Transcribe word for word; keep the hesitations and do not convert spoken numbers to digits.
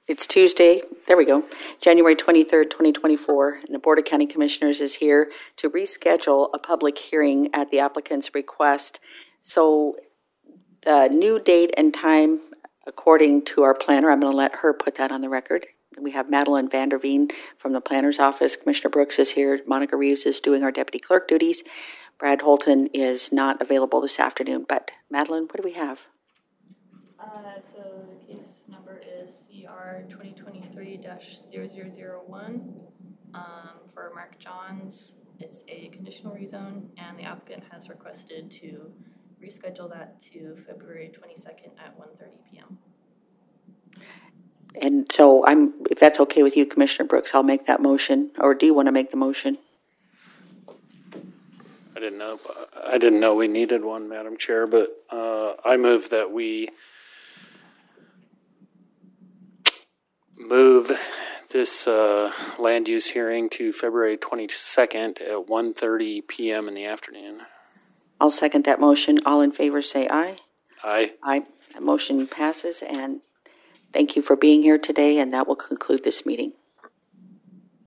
It's Tuesday, there we go, January twenty-third, twenty twenty-four, and the Board of County Commissioners is here to reschedule a public hearing at the applicant's request. So the new date and time, according to our planner, I'm going to let her put that on the record. We have Madeline Vanderveen from the planner's office. Commissioner Brooks is here. Monica Reeves is doing our deputy clerk duties. Brad Holton is not available this afternoon, but Madeline, what do we have? Uh, so the case number is C R twenty twenty-three dash zero zero zero one um, for Mark Johns. It's a conditional rezone, and the applicant has requested to reschedule that to February twenty-second at one thirty p.m. And so I'm, if that's okay with you, Commissioner Brooks, I'll make that motion. Or do you want to make the motion? I didn't know. I didn't know we needed one, Madam Chair, but uh, I move that we move this uh, land use hearing to February twenty-second at one thirty p.m. in the afternoon. I'll second that motion. All in favor say aye. Aye. Aye. That motion passes, and thank you for being here today, and that will conclude this meeting.